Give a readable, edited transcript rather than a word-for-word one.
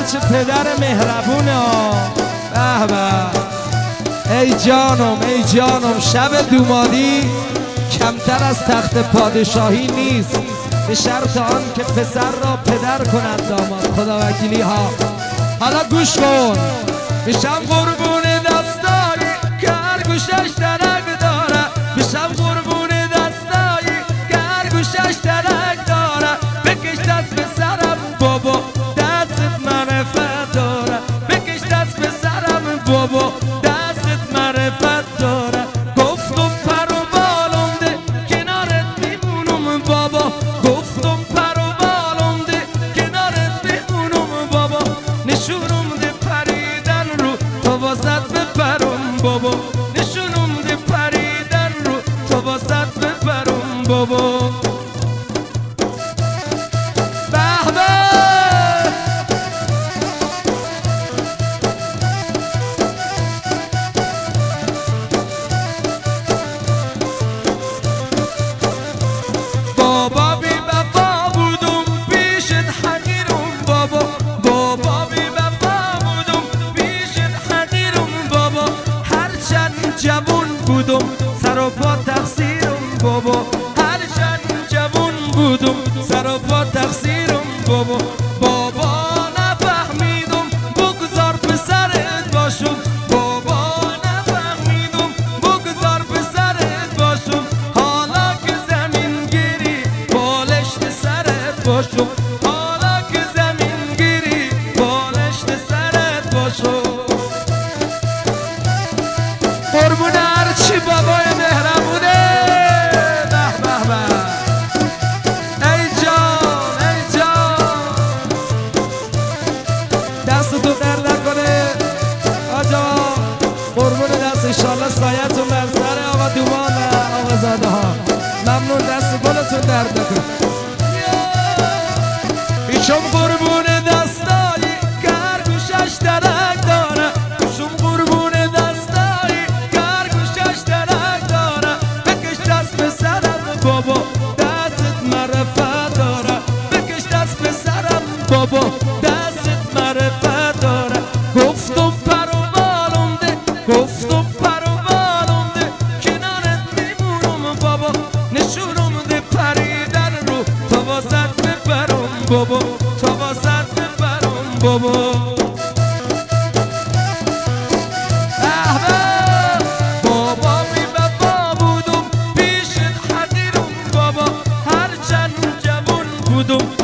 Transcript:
چه پدر مهربونه به به. ای جانم شب دومالی کمتر از تخت پادشاهی نیست، به شرط آن که پسر را پدر کند داماد. خدا وکیلی ها. حالا گوش کن. میشم قربون دستایی که هر گوشش درک داره، میشم قربون دستایی که هر گوشش درک داره. بکش دست پسرم بابا دستت معرفت داره، بکش دست پسرم بابا دستت معرفت داره. گفتم پر و بالم ده کنارت میمونم بابا، گفتم پر و بالم ده کنارت میمونم بابا. نشونم ده پریدن رو تا واسط بپرم بابا، نشونم ده پریدن رو تا واسط بپرم بابا. بابا بی وفا بودم پیشت حقیرم بابا، بابا بی وفا بودم پیشت حقیرم بابا. هرچند جوون بودم سر و پا تقصیرم بابا، هرچند جوون بودم سر و پا تقصیرم بابا. بابا نفهمیدم بگذار پسرت باشم، بابا نفهمیدم بگذار پسرت باشم. حالا که زمین گیری بالشت سرت باشم، حالا که زمین گیری بالشت سرت باشم. قربون هرچی بابای مهربونه به به به. ای جان دست تو در نکنه آجا، قربون دست انشالله سایتون بر سر آقا دومان آقا زاده ها. ممنون دست گلتون درد نکنه. ایشم قربون دستایی که هر گوشش درک داره، ایشم قربون دستایی که هر گوشش درک داره. بکش دست پسرم بابا دستت معرفت داره، بکش دست پسرم بابا دستت معرفت داره. گفتم پر و بالم ده، گفتم پر و بالم ده کنارت میمونم بابا. نشونم ده پریدن رو تا واسط بپرم بابا، تا واسط بپرم بابا. بابا بی وفا بودم پیشت حقیرم بابا، هرچند جوون بودم